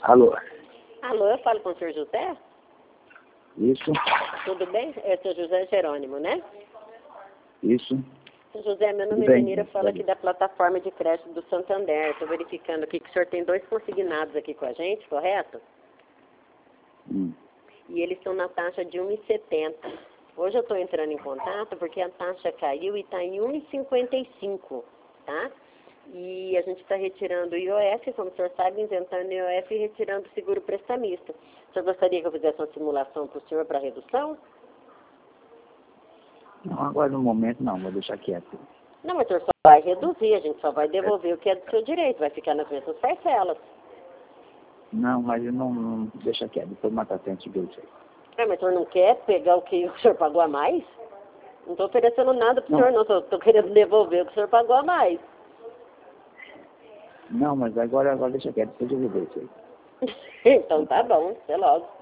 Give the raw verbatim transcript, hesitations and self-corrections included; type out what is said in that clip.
Alô? Alô, eu falo com o senhor José? Isso, Tudo bem? É o senhor José Jerônimo, né? isso. Senhor José, meu nome é Tudo bem, Denira, falo aqui da plataforma de crédito do Santander. Estou verificando aqui que o senhor tem dois consignados aqui com a gente, correto? Hum. E eles estão na taxa de um real e setenta. Hoje eu estou entrando em contato porque a taxa caiu e está em um real e cinquenta e cinco, tá? E a gente está retirando o I O F, como o senhor sabe, isentando o I O F e retirando o seguro prestamista. O senhor gostaria que eu fizesse uma simulação para o senhor para redução? Não, agora no momento não, vou deixar quieto. Não, mas o senhor só vai reduzir, a gente só vai devolver o que é do seu direito, vai ficar nas mesmas parcelas. Não, mas eu não, não deixa quieto, depois mata a frente de isso aí. Ah, mas o senhor não quer pegar o que o senhor pagou a mais? Não estou oferecendo nada para o Não. senhor, não, estou querendo devolver o que o senhor pagou a mais. Não, mas agora, agora deixa quieto, depois eu vou ver isso aí. Então tá bom, até logo.